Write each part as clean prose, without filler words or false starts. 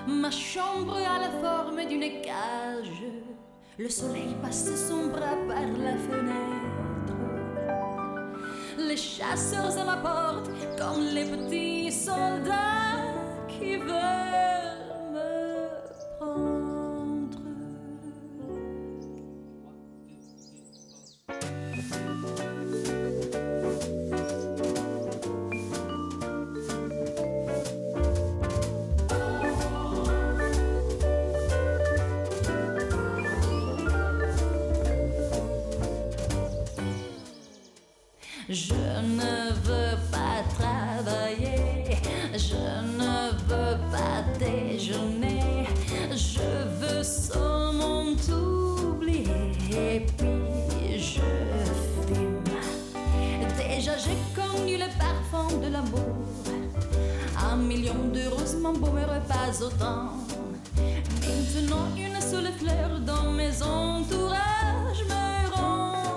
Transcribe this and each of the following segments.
Ma chambre a la forme d'une cage. Le soleil passe son bras par la fenêtre. Les chasseurs à ma porte comme les petits soldats qui veulent me prendre. Je ne veux pas travailler, je ne veux pas déjeuner, je veux seulement t'oublier et puis je fume. Déjà j'ai connu le parfum de l'amour, 1 million de roses m'embaumerait pas autant. Maintenant une seule fleur dans mes entourages me rend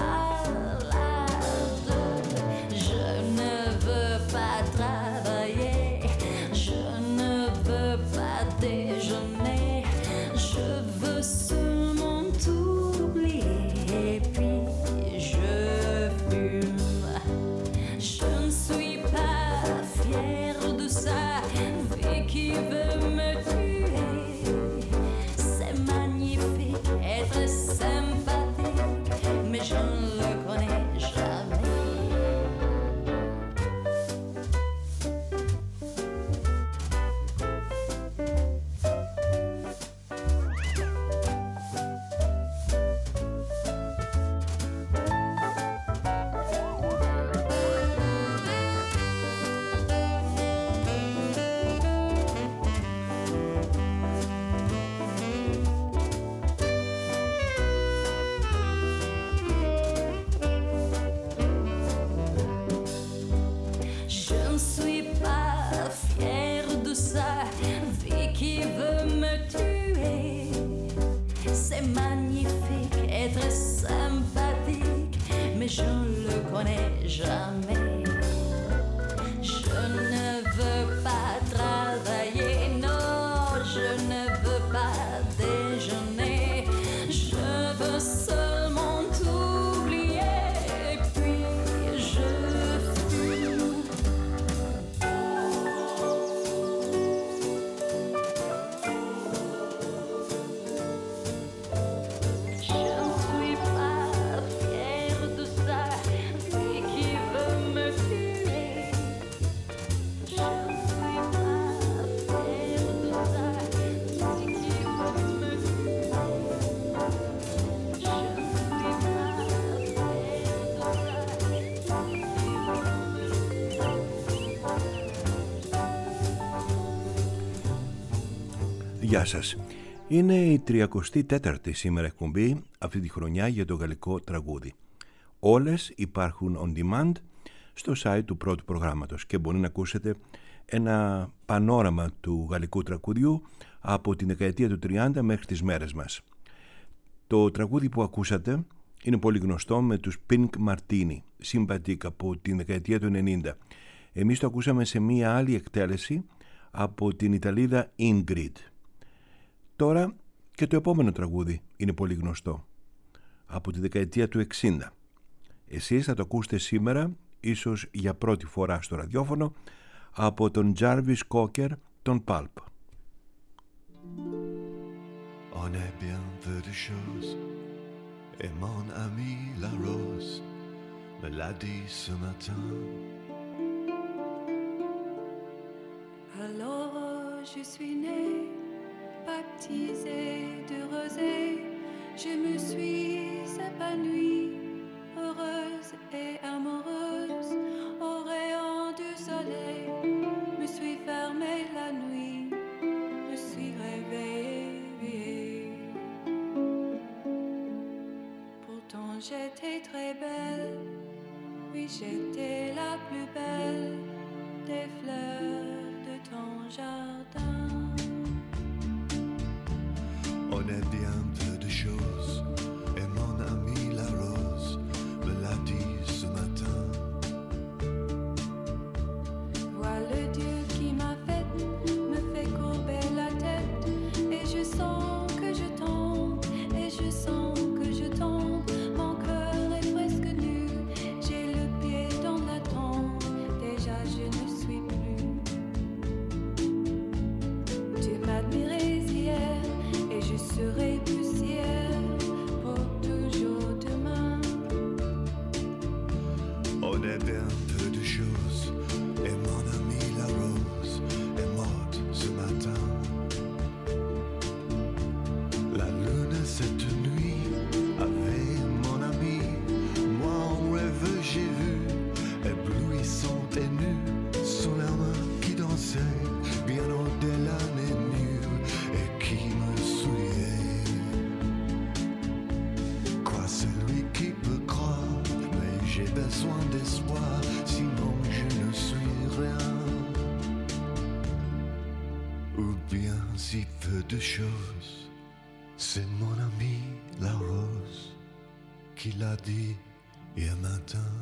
malade. Je ne veux pas travailler, je ne veux pas déjeuner, je veux seulement t'oublier et puis je fume. Je ne suis pas fière de ça, vu qui veut me tuer. C'est magnifique, être sympathique, mais je ne le connais jamais. Je ne suis pas fière de ça, vu qui veut me tuer. C'est magnifique, être sympathique, mais je ne le connais jamais. Je ne veux pas travailler, non, je ne veux pas déjeuner, je veux seulement t'oublier et puis je fume. Je ne suis pas fière de ça, vu qui veut me tuer. Je ne suis pas fière de ça, vu qui veut me tuer. Je ne suis pas Γεια σας. Είναι η 34η σήμερα εκπομπή αυτή τη χρονιά για το γαλλικό τραγούδι. Όλες υπάρχουν on demand στο site του πρώτου προγράμματος και μπορεί να ακούσετε ένα πανόραμα του γαλλικού τραγουδιού από την δεκαετία του 30 μέχρι τις μέρες μας. Το τραγούδι που ακούσατε είναι πολύ γνωστό με τους Pink Martini, Sympathique από την δεκαετία του 90. Εμείς το ακούσαμε σε μία άλλη εκτέλεση από την Ιταλίδα Ingrid. Τώρα και το επόμενο τραγούδι είναι πολύ γνωστό, από τη δεκαετία του 60. Εσείς θα το ακούσετε σήμερα, ίσως για πρώτη φορά στο ραδιόφωνο, από τον Jarvis Cocker, τον Pulp. On est bien peu de choses, et mon ami la rose me l'a dit ce matin. Alors je suis née, baptisée de rosée, je me suis épanouie, heureuse et amoureuse, au rayon du soleil, me suis fermée la nuit, je suis réveillée. Pourtant j'étais très belle, oui j'étais la plus belle des fleurs de ton jardin. On est bien peu de choses, et mon ami la rose me l'a dit ce matin. Vois le Dieu qui m'a faite, me fait courber la tête. si peu de choses. C'est mon ami la rose qui l'a dit hier matin.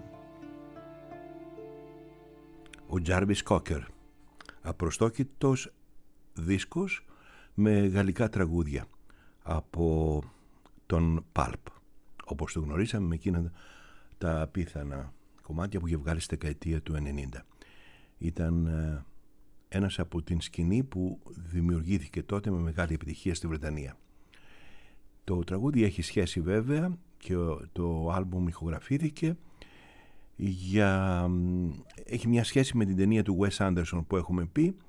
Ο Jarvis Cocker, απροστόκητος δίσκος με γαλλικά τραγούδια από τον Pulp, όπως το γνωρίσαμε με εκείνα τα απίθανα κομμάτια που είχε βγάλει στη δεκαετία του 90. Ήταν ένας από την σκηνή που δημιουργήθηκε τότε με μεγάλη επιτυχία στη Βρετανία. Το τραγούδι έχει σχέση βέβαια και το άλμπουμ ηχογραφήθηκε έχει μια σχέση με την ταινία του Wes Anderson που έχουμε πει,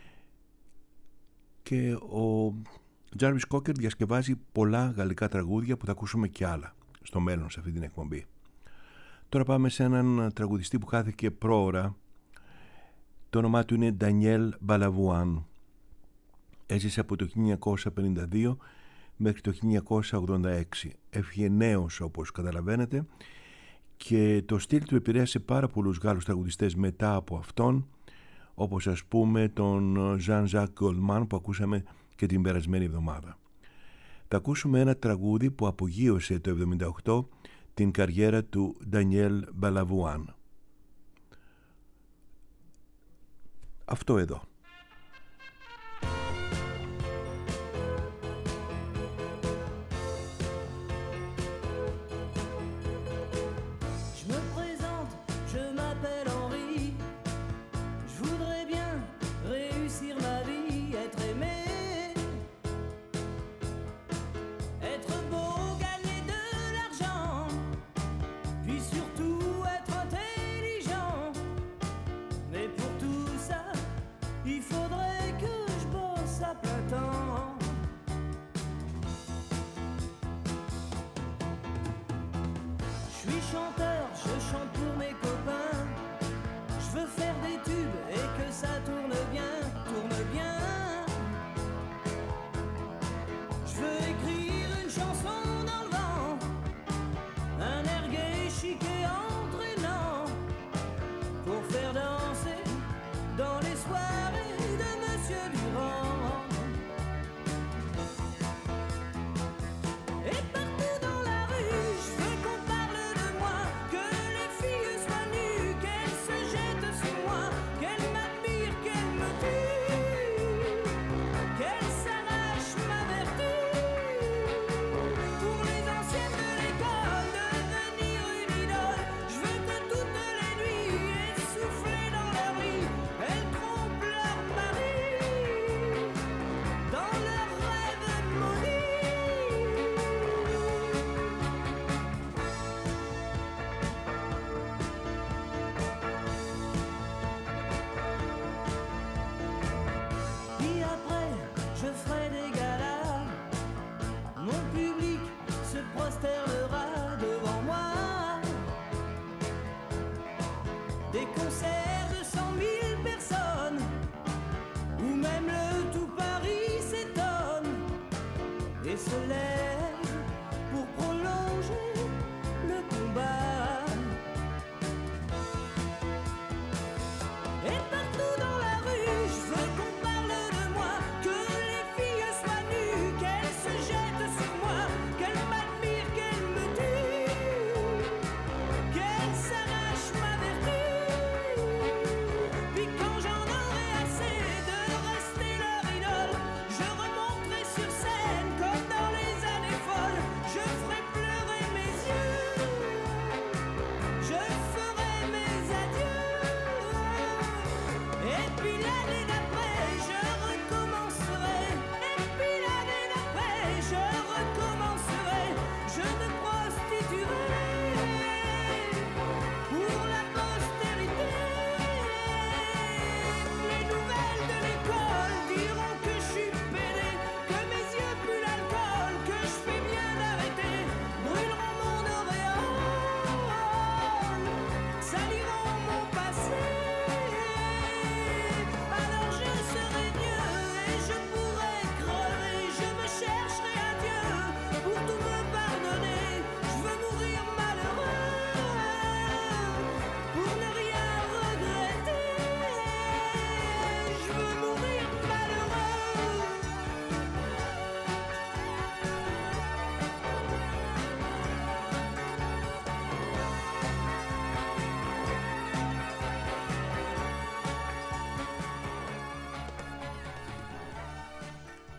και ο Jarvis Cocker διασκευάζει πολλά γαλλικά τραγούδια που θα ακούσουμε και άλλα στο μέλλον σε αυτή την εκπομπή. Τώρα πάμε σε έναν τραγουδιστή που χάθηκε πρόωρα. Το όνομά του είναι Daniel Balavoine. Έζησε από το 1952 μέχρι το 1986. Έφυγε νέος, όπως καταλαβαίνετε, και το στυλ του επηρέασε πάρα πολλούς Γάλλους τραγουδιστές μετά από αυτόν, όπως ας πούμε τον Jean-Jacques Goldman που ακούσαμε και την περασμένη εβδομάδα. Θα ακούσουμε ένα τραγούδι που απογείωσε το 1978 την καριέρα του Daniel Balavoine. Αυτό εδώ. Saliront mon passé. Alors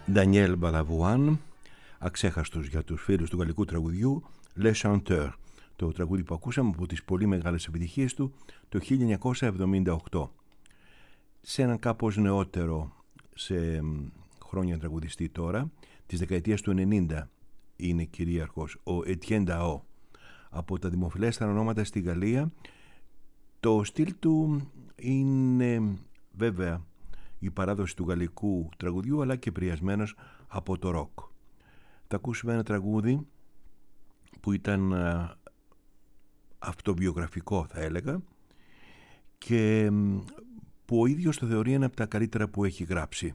Daniel Balavoine, αξέχαστος για τους φίλους του γαλλικού τραγουδιού, Le Chanteur, το τραγούδι που ακούσαμε από τις πολύ μεγάλες επιτυχίες του το 1978. Σε έναν κάπως νεότερο σε χρόνια τραγουδιστή τώρα, της δεκαετίας του 90 είναι κυρίαρχος ο Etienne Dao. Από τα δημοφιλέστερα ονόματα στη Γαλλία, το στυλ του είναι βέβαια η παράδοση του γαλλικού τραγουδιού, αλλά και επηρεασμένος από το ροκ. Θα ακούσουμε ένα τραγούδι που ήταν αυτοβιογραφικό, θα έλεγα, και που ο ίδιος το θεωρεί ένα από τα καλύτερα που έχει γράψει.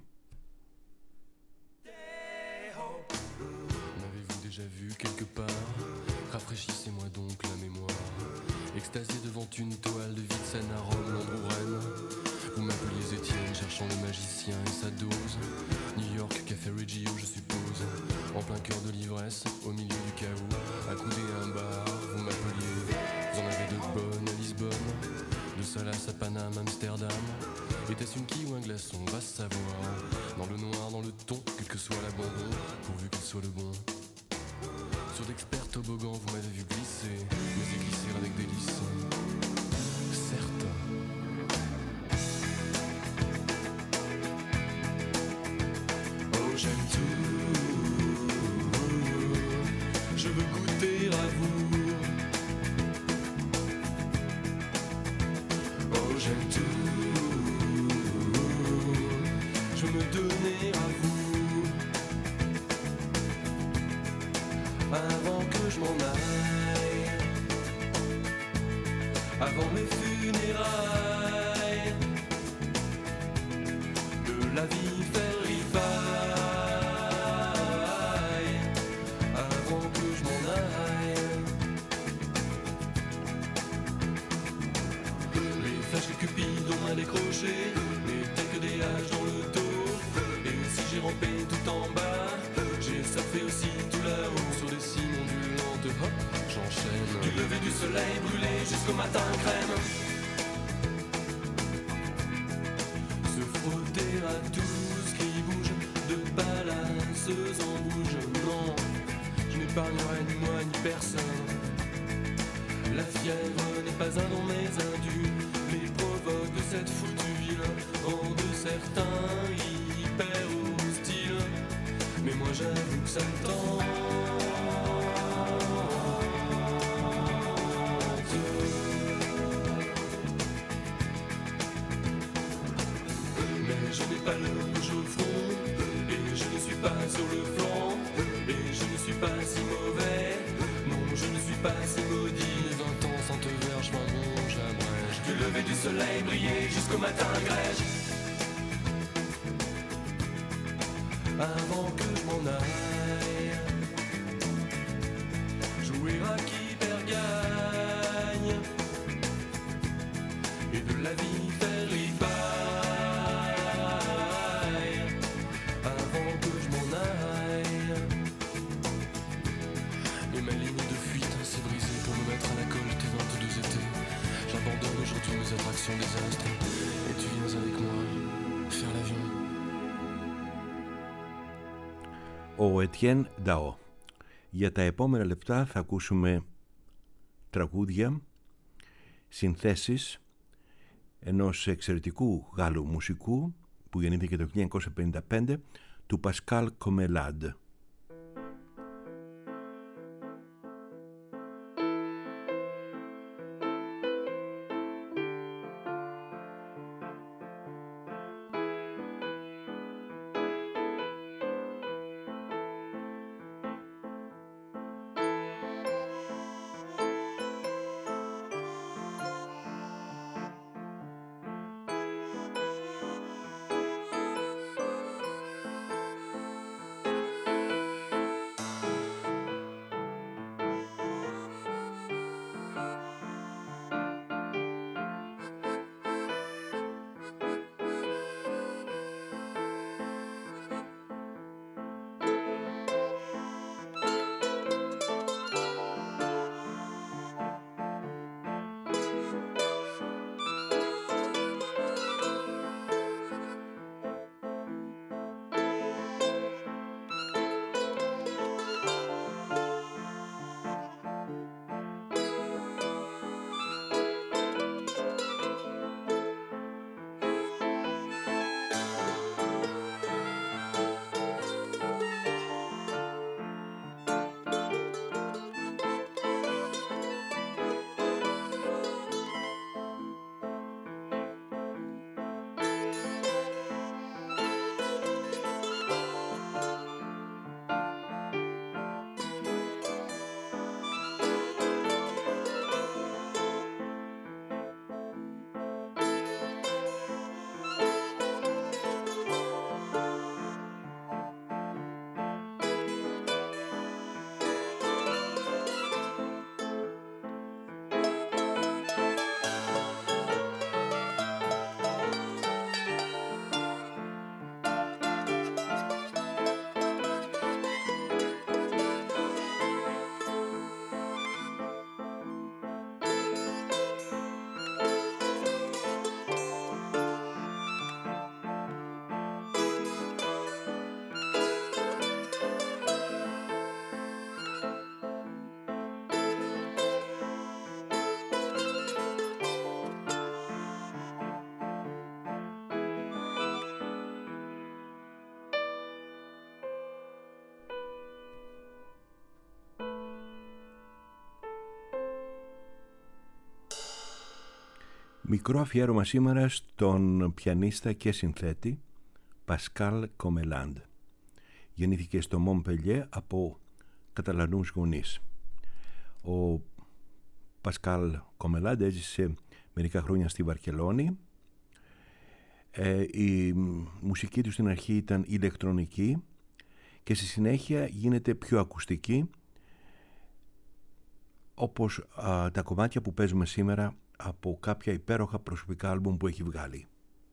Rafraîchissez-moi donc la mémoire. Extasié devant une toile de vie de scène à Rome, Londres ou Rennes. Vous m'appeliez Étienne, cherchant le magicien et sa dose. New York, Café Reggio, je suppose. En plein cœur de l'ivresse, au milieu du chaos. Accoudé à un bar, vous m'appeliez. Vous en avez de bonnes à Lisbonne. De Salas à Paname, Amsterdam. Était-ce une quille ou un glaçon, va se savoir. Dans le noir, dans le ton, quel que soit l'abandon, pourvu qu'il soit le bon. Sur d'experts toboggans, vous m'avez vu glisser, mais glisser avec délice. Certes. Oh, j'aime tout. Je veux goûter à vous. Oh, j'aime tout. Je veux me donner à vous. Avant que je m'en aille, avant mes funérailles, de la vie faire ripaille, avant que je m'en aille. Les flashs que Cupid ont mal décroché n'étaient que des haches dans le dos. Et si j'ai rampé tout en bas, j'ai surfé aussi tout là-haut sur des cimes ondulantes. Hop, j'enchaîne. Du lever du soleil brûlé jusqu'au matin crème. Se frotter à tout ce qui bouge, de palaces en bouge. Non, je n'épargnerai ni moi ni personne. La fièvre n'est pas un don mais un dû. Les provoques de cette foutue ville rendent certains hyper hostiles. Mais moi j'avoue que ça tente. Mais je n'ai pas le rouge au front, et je ne suis pas sur le flanc, et je ne suis pas si mauvais, non je ne suis pas si maudit. Les 20 ans sans te verge, moi bon j'abrège. Du lever du soleil briller jusqu'au matin grège. Avant que je m'en aille, jouer à qui perd gagne, et de la vie faire ripaille, avant que je m'en aille. Et ma ligne de fuite s'est brisée pour me mettre à la colle tes 22 étés. J'abandonne aujourd'hui mes attractions désastres, et tu viens avec moi faire l'avion. Ο Etienne Dao. Για τα επόμενα λεπτά θα ακούσουμε τραγούδια, συνθέσεις ενός εξαιρετικού Γάλλου μουσικού που γεννήθηκε το 1955, του Pascal Comelade. Μικρό αφιέρωμα σήμερα στον πιανίστα και συνθέτη Πασκάλ Κομελάντ. Γεννήθηκε στο Μομπελιέ από Καταλανούς γονείς. Ο Πασκάλ Κομελάντ έζησε μερικά χρόνια στη Βαρκελόνη. Η μουσική του στην αρχή ήταν ηλεκτρονική και στη συνέχεια γίνεται πιο ακουστική, όπως τα κομμάτια που παίζουμε σήμερα από κάποια υπέροχα προσωπικά άλμπουμ που έχει βγάλει.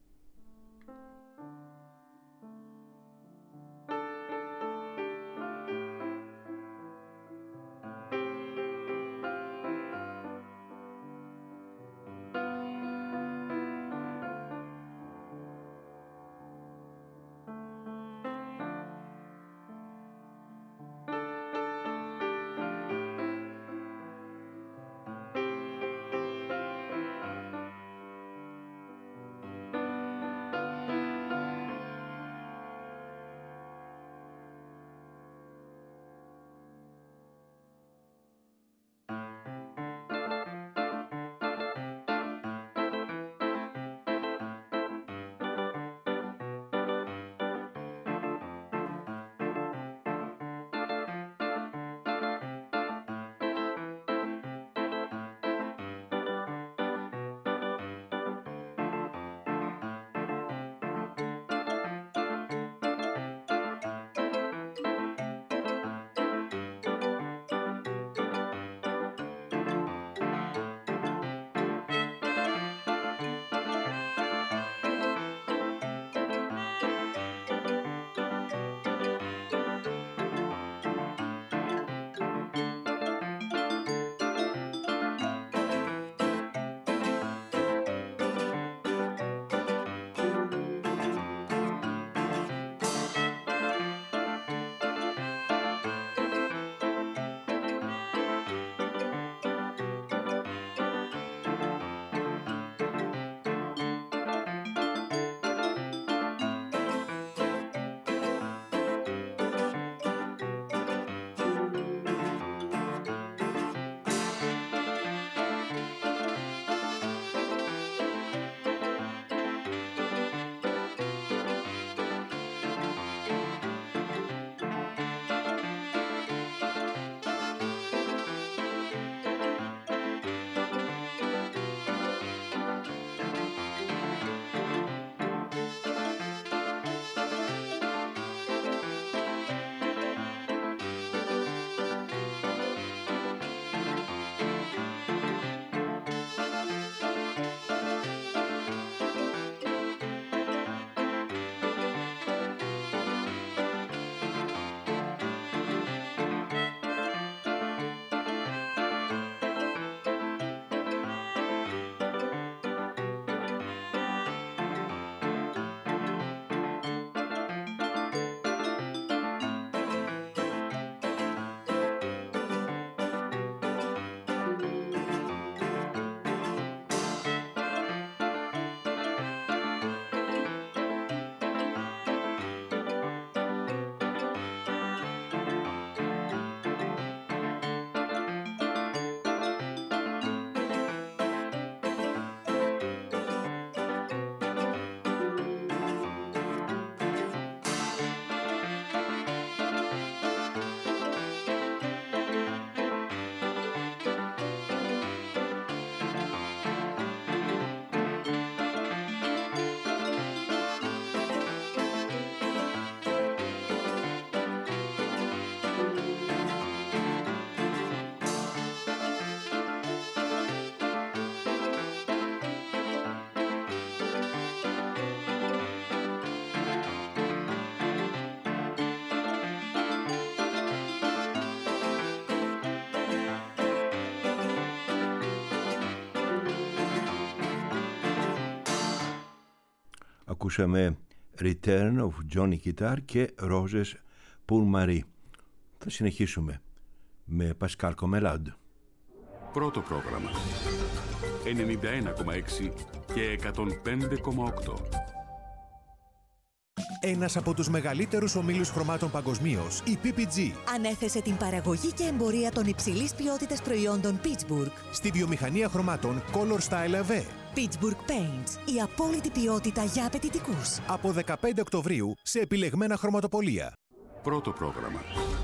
Ακούσαμε Return of Johnny Guitar και Roses pour Marie. Θα συνεχίσουμε με Πασκάλ Κομελάντ. Πρώτο πρόγραμμα 91,6 και 105,8. Ένας από τους μεγαλύτερους ομίλους χρωμάτων παγκοσμίως, η PPG, ανέθεσε την παραγωγή και εμπορία των υψηλής ποιότητας προϊόντων Pittsburgh στη βιομηχανία χρωμάτων Color Style AV. Pittsburgh Paints. Η απόλυτη ποιότητα για απαιτητικούς. Από 15 Οκτωβρίου σε επιλεγμένα χρωματοπωλεία. Πρώτο πρόγραμμα.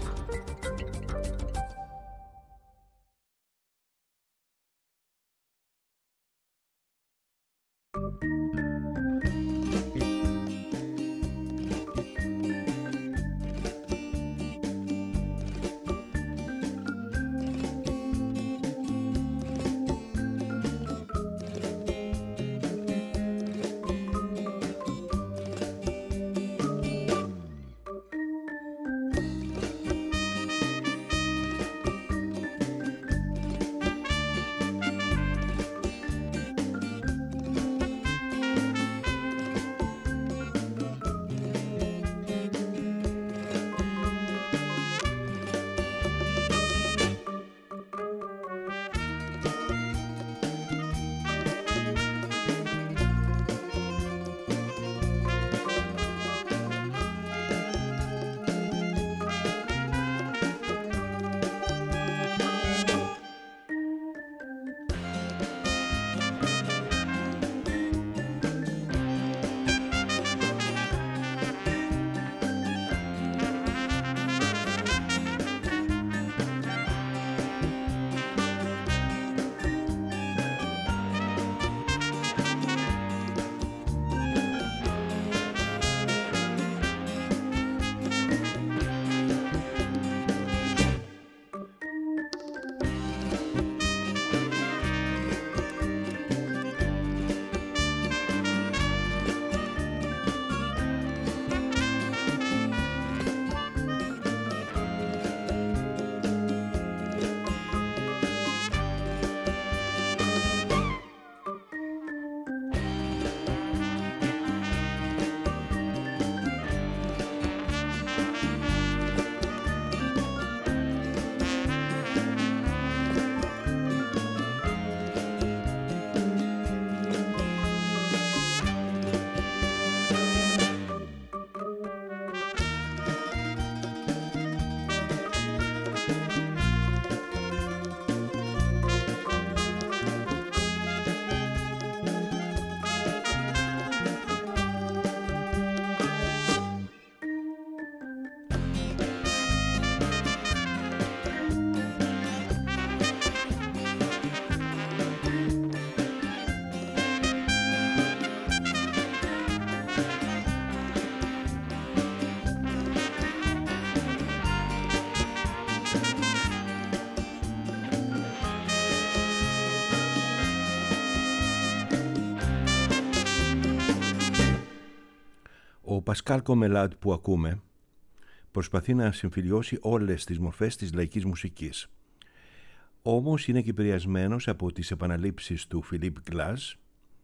Ο Πασκάλ Κομελάντ που ακούμε προσπαθεί να συμφιλιώσει όλες τις μορφές της λαϊκής μουσικής. Όμως είναι κυπριασμένος από τις επαναλήψεις του Φιλίπ Γκλάζ,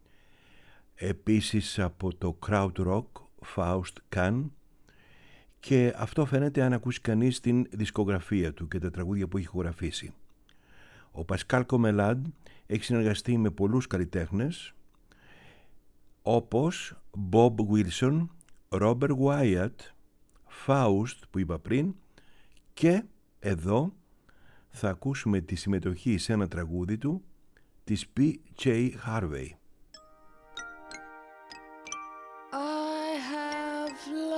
επίσης από το crowd rock Faust Kahn, και αυτό φαίνεται αν ακούσει κανείς την δισκογραφία του και τα τραγούδια που έχει ηχογραφήσει. Ο Πασκάλ Κομελάντ έχει συνεργαστεί με πολλούς καλλιτέχνες όπως Bob Wilson, Robert Wyatt, Faust που είπα πριν, και εδώ θα ακούσουμε τη συμμετοχή σε ένα τραγούδι του της P.J. Harvey. I have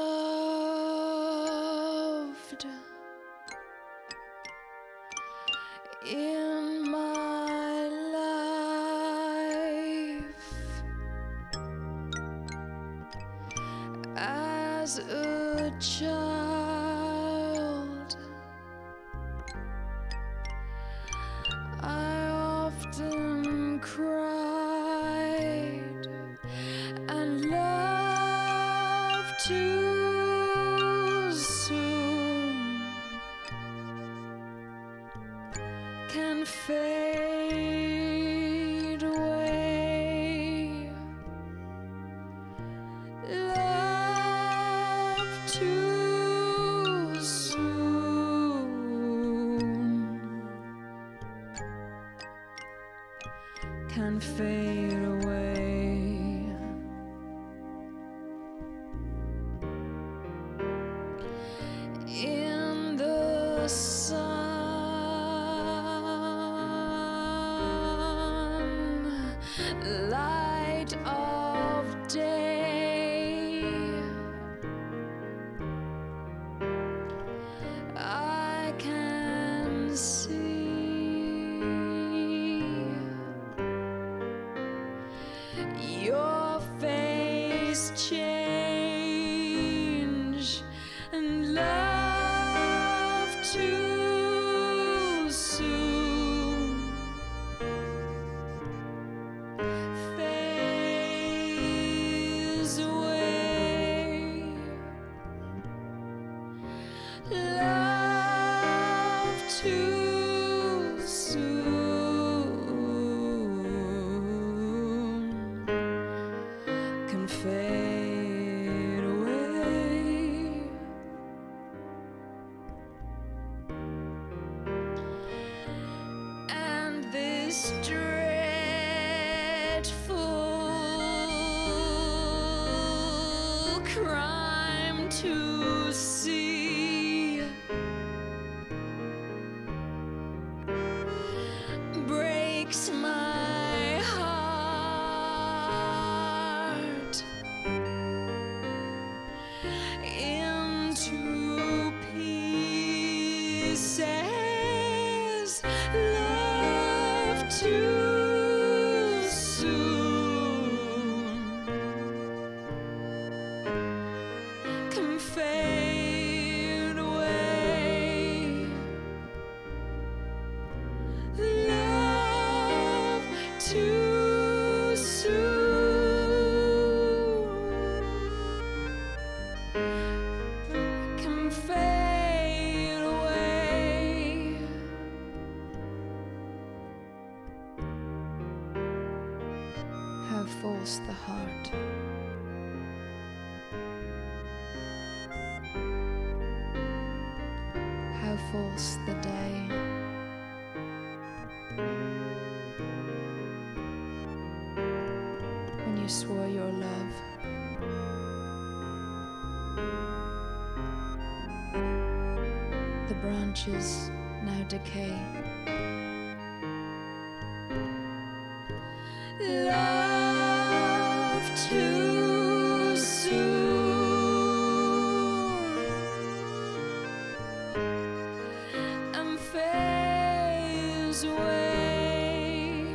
loved in my life as a child. I often cried and loved too soon. Can fade away. Love too soon. Can fade away. In the sun, light light of day. I can see your face change and love too soon fades away. Love too soon can fade away. And this dreadful crime to see breaks my heart into pieces. Love too soon can fade away. Love too soon can fade away. How false the heart. How false the day. When you swore your love. The branches now decay. Love too soon and fades away.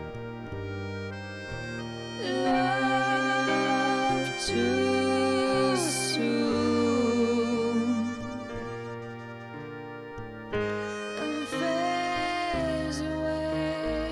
Love too soon and fades away.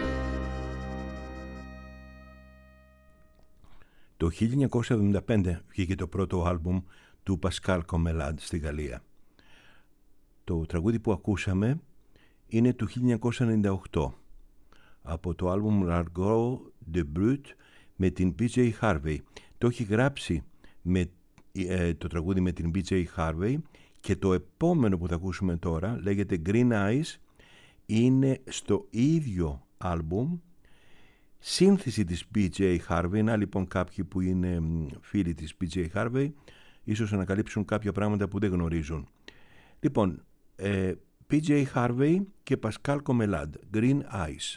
Το 1975 βγήκε το πρώτο άλμπουμ του Pascal Commelade στη Γαλλία. Το τραγούδι που ακούσαμε είναι του 1998 από το άλμπουμ L'Argot de Brut με την PJ Harvey. Το έχει γράψει το τραγούδι με την PJ Harvey και το επόμενο που θα ακούσουμε τώρα λέγεται Green Eyes, είναι στο ίδιο άλμπουμ, σύνθεση της PJ Harvey. Να λοιπόν κάποιοι που είναι φίλοι της PJ Harvey ίσως ανακαλύψουν κάποια πράγματα που δεν γνωρίζουν. Λοιπόν, PJ Harvey και Pascal Commelade, Green Eyes.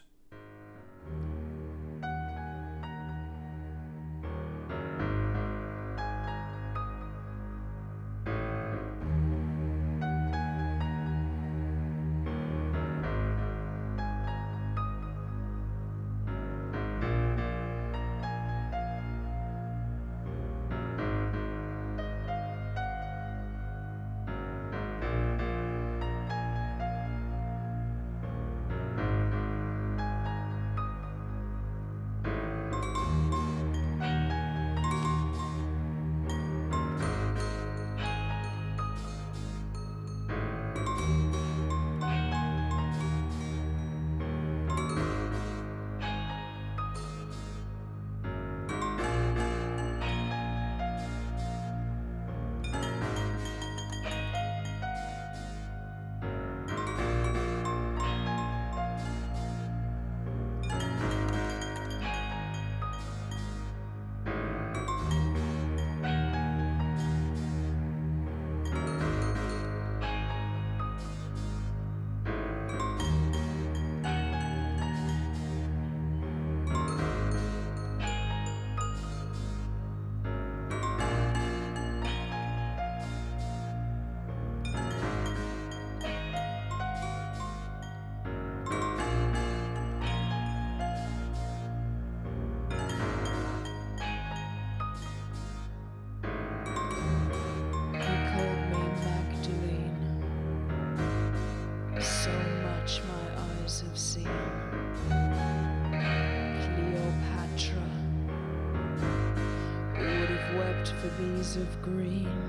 for these of green.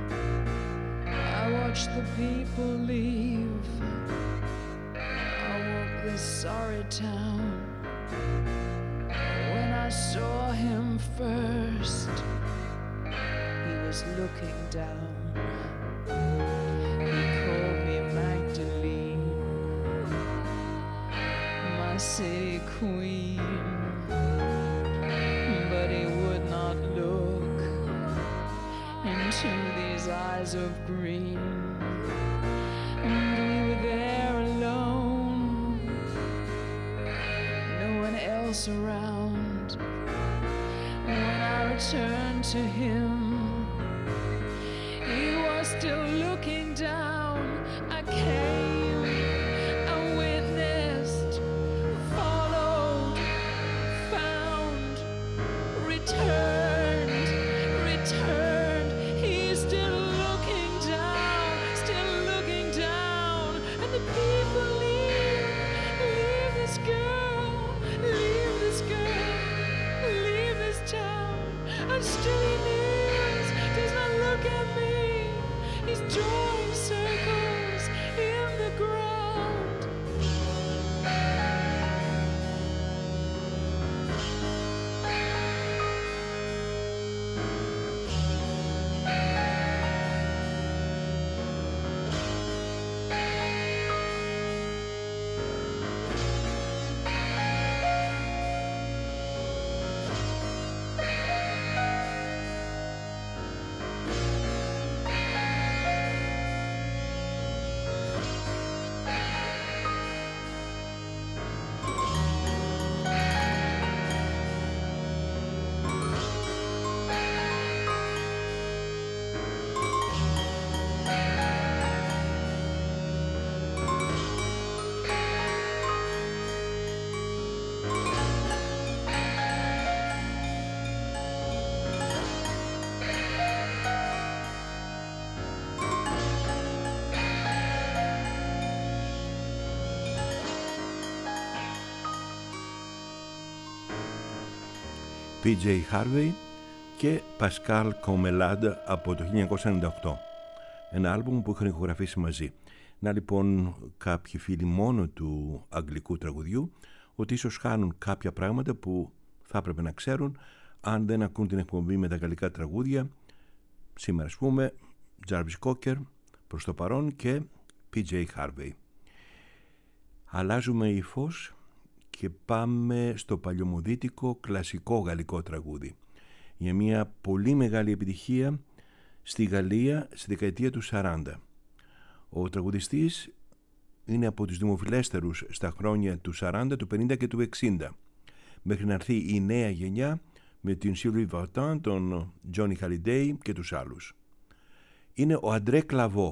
I watch the people leave. I walk this sorry town. When I saw him first, he was looking down. He called me Magdalene, my city queen, but he would not look into these eyes of green. And we were there alone, no one else around. When I returned to him, he was still looking down. I came, I witnessed, followed, found, returned. He's still looking down, and the people leave this girl, leave this town, and still he kneels, does not look at me. He's drawing circles in the ground. PJ Harvey και Pascal Commelade από το 1998. Ένα άλμπουμ που είχαν ηχογραφήσει μαζί. Να λοιπόν κάποιοι φίλοι μόνο του αγγλικού τραγουδιού ότι ίσως χάνουν κάποια πράγματα που θα έπρεπε να ξέρουν αν δεν ακούν την εκπομπή με τα γαλλικά τραγούδια. Σήμερα ας πούμε Jarvis Cocker προς το παρόν και PJ Harvey. Αλλάζουμε υφός και πάμε στο παλιωμοδίτικο κλασικό γαλλικό τραγούδι για μια πολύ μεγάλη επιτυχία στη Γαλλία στη δεκαετία του 40. Ο τραγουδιστής είναι από τους δημοφιλέστερους στα χρόνια του 40, του 50 και του 60 μέχρι να έρθει η νέα γενιά με την Sylvie Vartan, τον Johnny Hallyday και τους άλλους. Είναι ο André Claveau.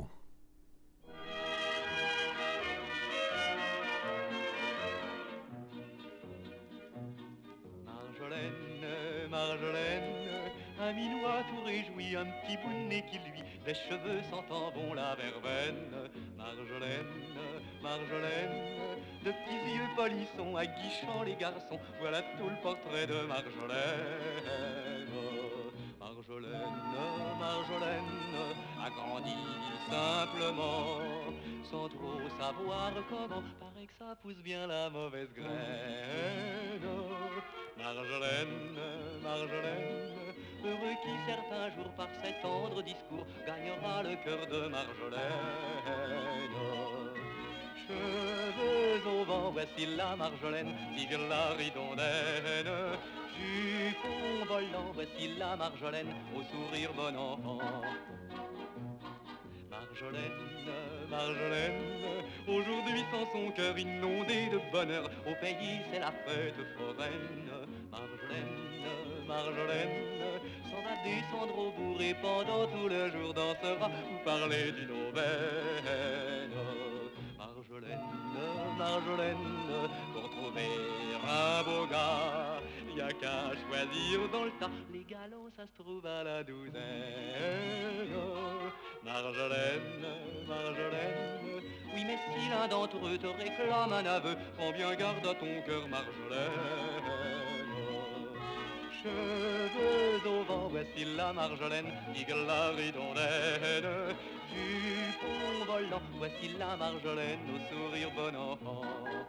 Un minois tout réjoui, un petit bout de nez qui lui, des cheveux sentant bon la verveine. Marjolaine, Marjolaine, de petits yeux polissons, aguichant les garçons, voilà tout le portrait de Marjolaine. Marjolaine, Marjolaine, a grandi simplement, sans trop savoir comment, paraît que ça pousse bien la mauvaise graine. Marjolaine, Marjolaine, heureux qui certains jours par ses tendres discours gagnera le cœur de Marjolaine. Cheveux au vent, voici la Marjolaine, tigre la ridondaine. Jupon volant, voici la Marjolaine, au sourire bon enfant. Marjolaine, Marjolaine, aujourd'hui sans son cœur inondé de bonheur, au pays c'est la fête foraine. Marjolaine, Marjolaine, s'en va descendre au bourg et pendant tout le jour dansera ou parler d'une aubaine. Marjolaine, Marjolaine, pour trouver un beau gars, y a qu'à choisir dans le tas, les galants ça se trouve à la douzaine. Marjolaine, Marjolaine, oui mais si l'un d'entre eux te réclame un aveu, prends bien garde à ton cœur Marjolaine. cheveux au vent, voici la Marjolaine qui glare ridondaine. Jupon volant, voici la Marjolaine au sourire bon enfant.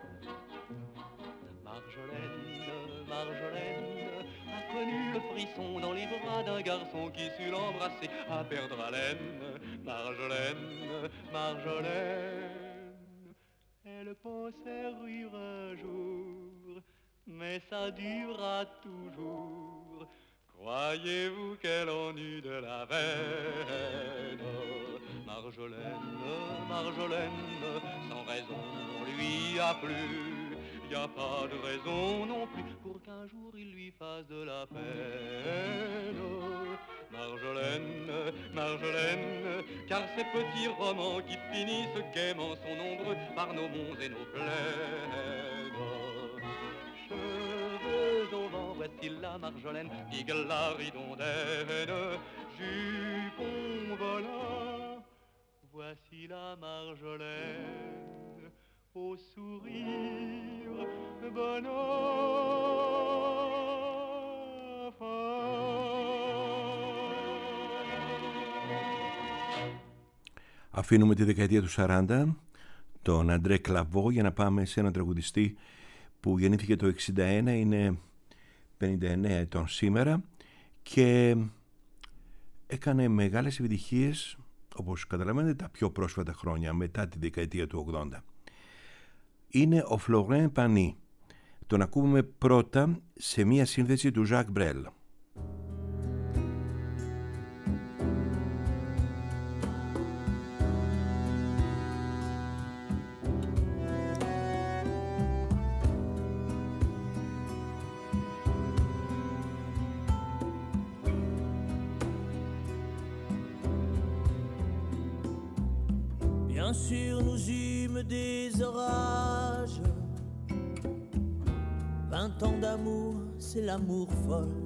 Marjolaine, Marjolaine a connu le frisson dans les bras d'un garçon qui sut l'embrasser à perdre haleine. Marjolaine, Marjolaine, elle pensait rire un jour, mais ça durera toujours. Croyez-vous qu'elle en eut de la veine? Marjolaine, Marjolaine, sans raison lui a plu. Y a pas de raison non plus pour qu'un jour il lui fasse de la peine. Marjolaine, Marjolaine, car ces petits romans qui finissent gaiement sont nombreux par nos monts et nos plaines. Cheveux au vent, voici la Marjolaine qui glare ridondaine. Jupon volant, voici la Marjolaine au sourire bon enfant. Αφήνουμε τη δεκαετία του 40, τον Αντρέ Κλαβό, για να πάμε σε έναν τραγουδιστή που γεννήθηκε το 61, είναι 59 ετών σήμερα και έκανε μεγάλες επιτυχίες, όπως καταλαβαίνετε, τα πιο πρόσφατα χρόνια μετά τη δεκαετία του 80. Είναι ο Florent Pagny. Τον ακούμε πρώτα σε μία σύνθεση του Jacques Brel. Bien sûr, nous eûmes des orages. 20 ans d'amour, c'est l'amour folle.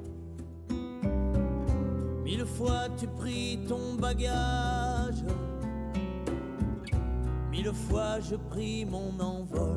1000 fois tu pris ton bagage. 1000 fois je pris mon envol.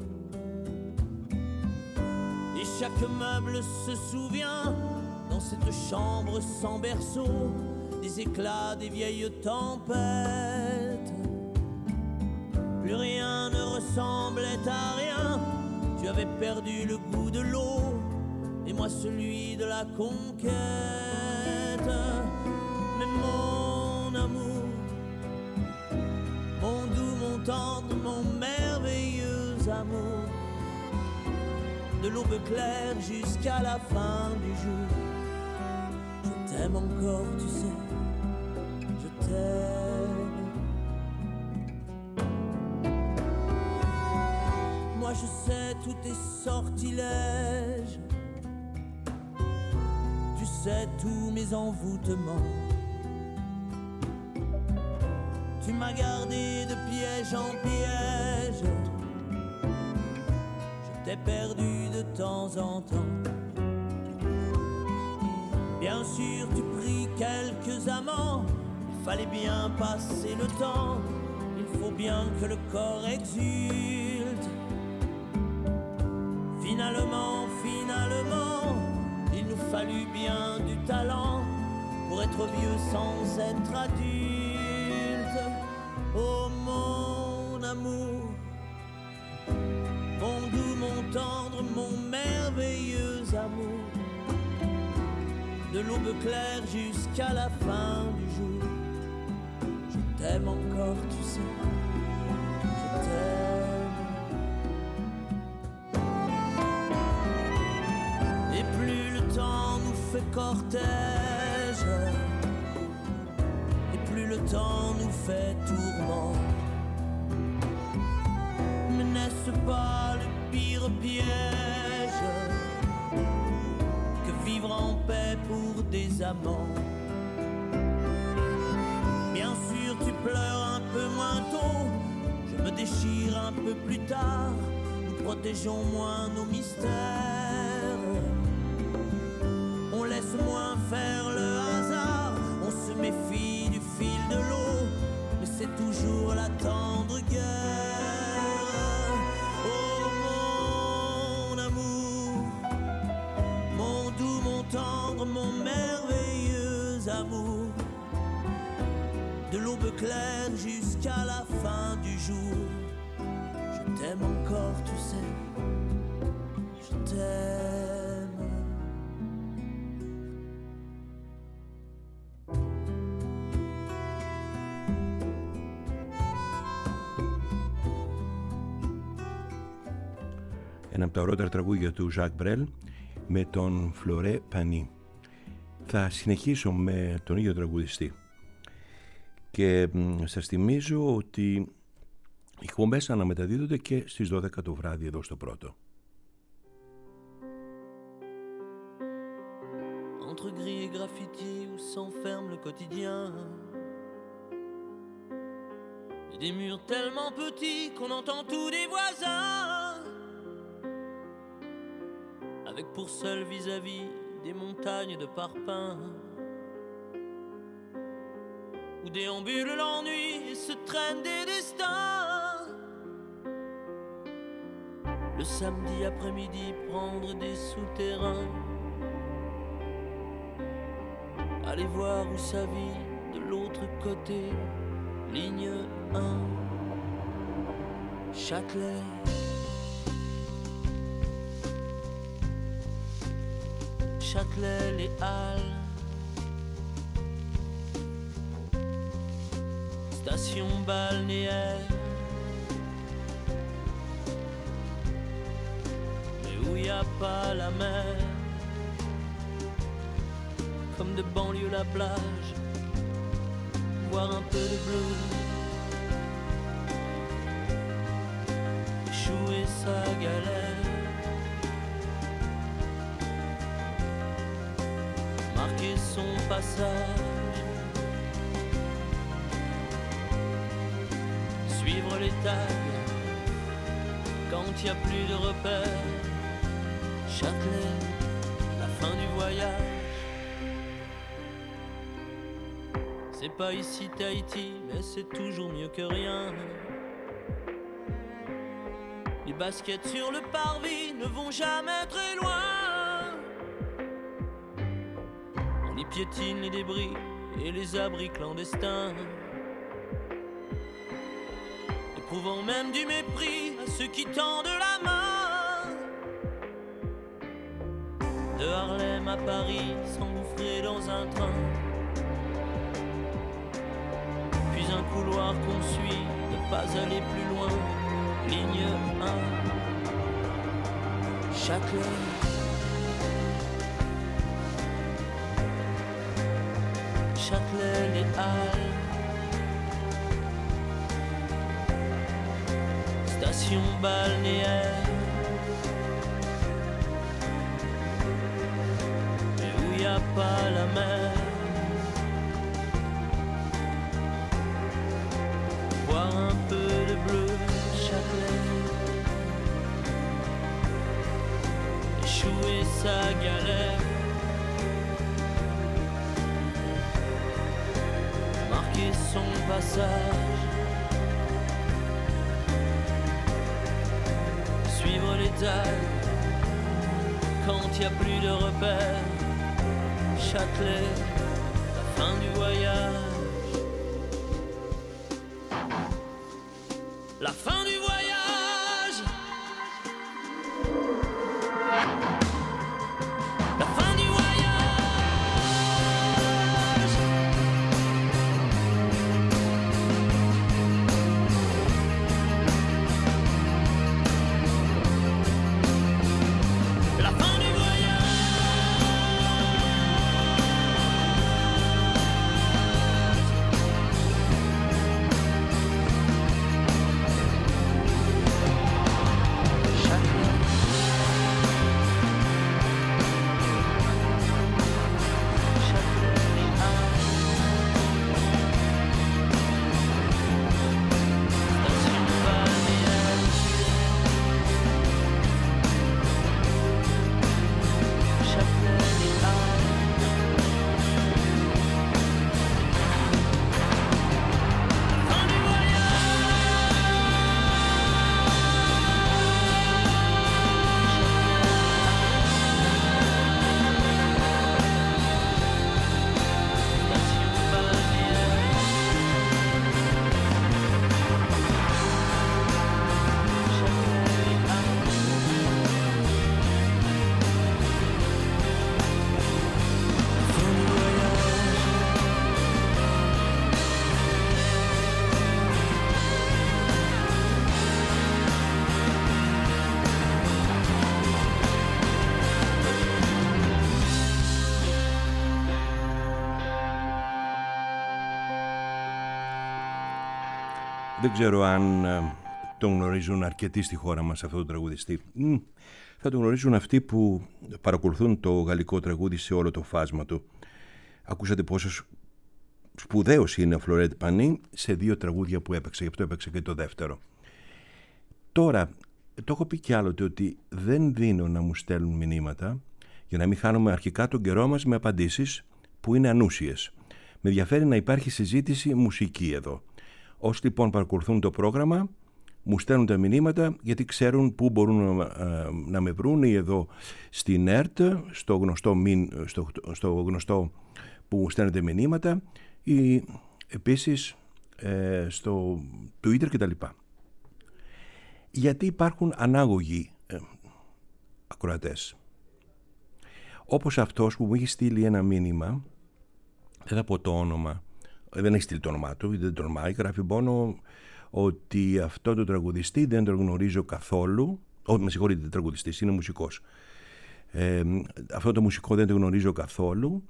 Et chaque meuble se souvient, dans cette chambre sans berceau, des éclats des vieilles tempêtes. Plus rien ne ressemblait à rien. Tu avais perdu le goût de l'eau et moi celui de la conquête. Mais mon amour, mon doux, mon tendre, mon merveilleux amour, de l'aube claire jusqu'à la fin du jour, je t'aime encore, tu sais, je t'aime. Moi je sais tous tes sortilèges, tu sais tous mes envoûtements. Tu m'as gardé de piège en piège, je t'ai perdu de temps en temps. Bien sûr tu pris quelques amants, il fallait bien passer le temps, il faut bien que le corps exulte. Finalement, il nous fallut bien du talent pour être vieux sans être adulte. Oh mon amour, mon doux, mon tendre, mon merveilleux amour, de l'aube claire jusqu'à la fin du jour, je t'aime encore, tu sais, je t'aime. Et plus le temps nous fait cortège, et plus le temps nous fait tourment. Mais n'est-ce pas le pire piège que vivre en paix pour des amants? Bien sûr tu pleures un peu moins tôt, je me déchire un peu plus tard, nous protégeons moins nos mystères. On laisse moins faire le hasard, on se méfie du fil de l'eau, mais c'est toujours la tendre guerre. Oh mon amour, mon doux, mon de l'aube claire jusqu'à la fin du jour. Je t'aime encore, tu sais, je t'aime. Ένα από τα ωραίτερα τραγούδια του Ζακ Μπρέλ με τον Φλωρέ Πανί. Θα συνεχίσω με τον ίδιο τραγουδιστή και σας θυμίζω ότι οι εκπομπές αναμεταδίδονται και στις 12 το βράδυ εδώ στο Πρώτο. Entre gris et graffiti où s'enferme le quotidien, et des murs tellement petits qu'on entend tous des voisins, avec pour seul vis-à-vis des montagnes de parpaings, où déambule l'ennui et se traînent des destins. Le samedi après-midi, prendre des souterrains, aller voir où ça vit de l'autre côté, ligne 1, Châtelet. Châtelet, les Halles, station balnéaire, mais où y a pas la mer, comme de banlieue la plage, voir un peu de bleu, échouer sa galère. Marquer son passage, suivre les tags quand il n'y a plus de repères. Châtelet, la fin du voyage. C'est pas ici Tahiti, mais c'est toujours mieux que rien. Les baskets sur le parvis ne vont jamais très loin. On y piétine les débris et les abris clandestins, éprouvant même du mépris à ceux qui tendent la main. De Harlem à Paris, s'engouffrer dans un train, puis un couloir qu'on suit, ne pas aller plus loin, ligne 1, Châtelet. Châtelet, les Halles, station balnéaire, mais où y a pas la mer, voir un peu de bleu. Châtelet, échouer sa galère, marquer son passage, suivre les tags quand il n'y a plus de repères. Châtelet, la fin du voyage. La fin du voyage. La fin du voyage. La fin du voyage. Δεν ξέρω αν τον γνωρίζουν αρκετοί στη χώρα μας αυτό το τραγουδιστή. Θα τον γνωρίζουν αυτοί που παρακολουθούν το γαλλικό τραγούδι σε όλο το φάσμα του. Ακούσατε πόσο σπουδαίος είναι ο Φλωρέντ Πανί σε 2 τραγούδια που έπαιξε, γι' αυτό έπαιξε και το δεύτερο. Τώρα, το έχω πει κι άλλοτε ότι δεν δίνω να μου στέλνουν μηνύματα για να μην χάνουμε αρχικά τον καιρό μας με απαντήσεις που είναι ανούσιες. Με ενδιαφέρει να υπάρχει συζήτηση μουσική εδώ. Όσοι λοιπόν παρακολουθούν το πρόγραμμα μου στέλνουν τα μηνύματα γιατί ξέρουν πού μπορούν να με βρουν, ή εδώ στην ΕΡΤ, στο γνωστό που στέλνετε μηνύματα, ή επίσης στο Twitter κτλ. Γιατί υπάρχουν ανάγωγοι ακροατές. Όπως αυτός που μου έχει στείλει ένα μήνυμα, δεν θα πω το όνομα, δεν έχει στείλει το όνομά του, δεν τολμάει, γράφει μόνο ότι αυτό το τραγουδιστή δεν τον γνωρίζω καθόλου. Με συγχωρείτε, τραγουδιστής, είναι μουσικός. Αυτό το μουσικό δεν το γνωρίζω καθόλου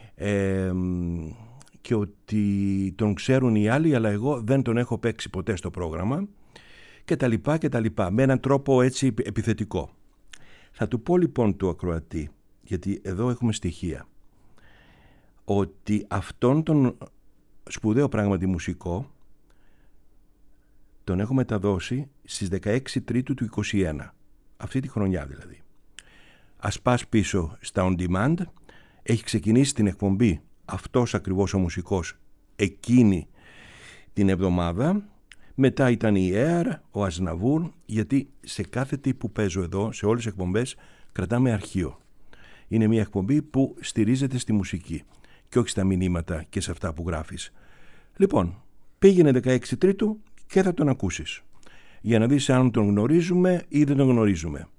και ότι τον ξέρουν οι άλλοι, αλλά εγώ δεν τον έχω παίξει ποτέ στο πρόγραμμα και τα λοιπά, με έναν τρόπο έτσι επιθετικό. Θα του πω λοιπόν του ακροατή, γιατί εδώ έχουμε στοιχεία, ότι αυτόν τον σπουδαίο πράγματι μουσικό τον έχω μεταδώσει στις 16 Τρίτου του 21, αυτή τη χρονιά δηλαδή. Ας πας πίσω στα On Demand, έχει ξεκινήσει την εκπομπή αυτός ακριβώς ο μουσικός εκείνη την εβδομάδα. Μετά ήταν η Air, ο Ασναβούρ, γιατί σε κάθε τι που παίζω εδώ, σε όλες τις εκπομπές, κρατάμε αρχείο. Είναι μια εκπομπή που στηρίζεται στη μουσική και όχι στα μηνύματα και σε αυτά που γράφεις. Λοιπόν, πήγαινε 16 Τρίτου και θα τον ακούσεις, για να δεις αν τον γνωρίζουμε ή δεν τον γνωρίζουμε.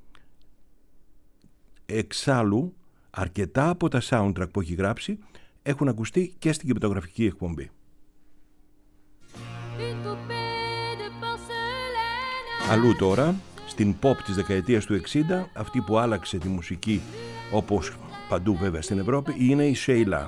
Εξάλλου, αρκετά από τα soundtrack που έχει γράψει έχουν ακουστεί και στην κινηματογραφική εκπομπή. Αλλού τώρα, στην pop της δεκαετίας του 60, αυτή που άλλαξε τη μουσική όπως παντού βέβαια στην Ευρώπη, είναι η Sheila.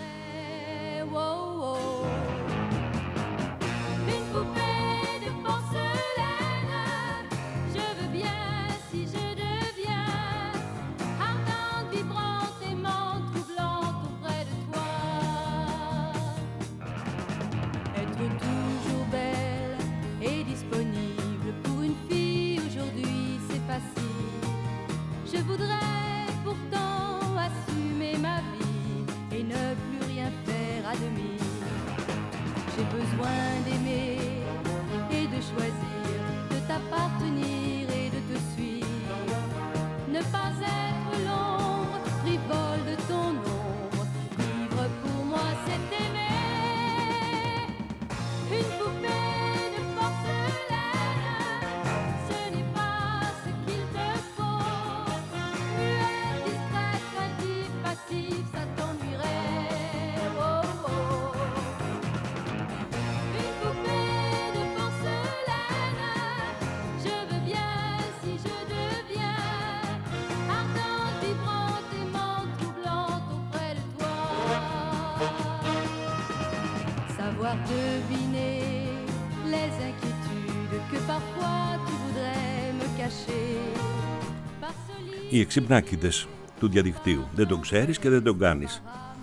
Οι εξυπνάκηδες του διαδικτύου. Δεν τον ξέρεις και δεν τον κάνεις.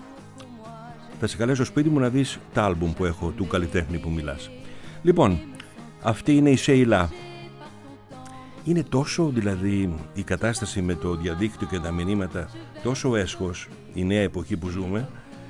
Θα σε καλέσω σπίτι μου να δεις τα άλμπουμ που έχω του καλλιτέχνη που μιλάς. Λοιπόν, αυτή είναι η Sheila. Είναι τόσο δηλαδή η κατάσταση με το διαδίκτυο και τα μηνύματα τόσο έσχος, η νέα εποχή που ζούμε,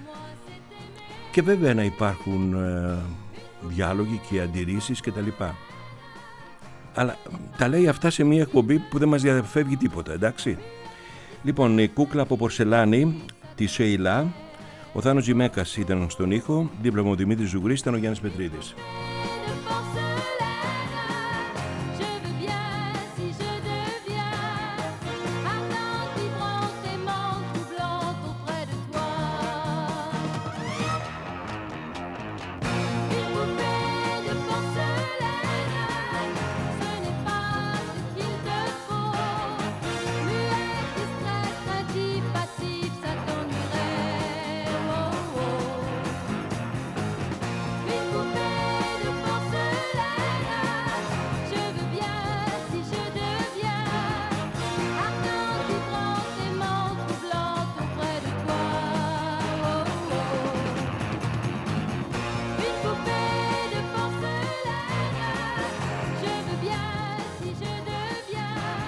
και βέβαια να υπάρχουν διάλογοι και αντιρρήσεις και τα λοιπά. Αλλά τα λέει αυτά σε μια εκπομπή που δεν μας διαφεύγει τίποτα, εντάξει. Λοιπόν, η κούκλα από πορσελάνη, τη Sheila, ο Θάνος Τζιμέκας ήταν στον ήχο, δίπλα μου ο Δημήτρης Ζουγρής, ήταν ο Γιάννης Πετρίδης.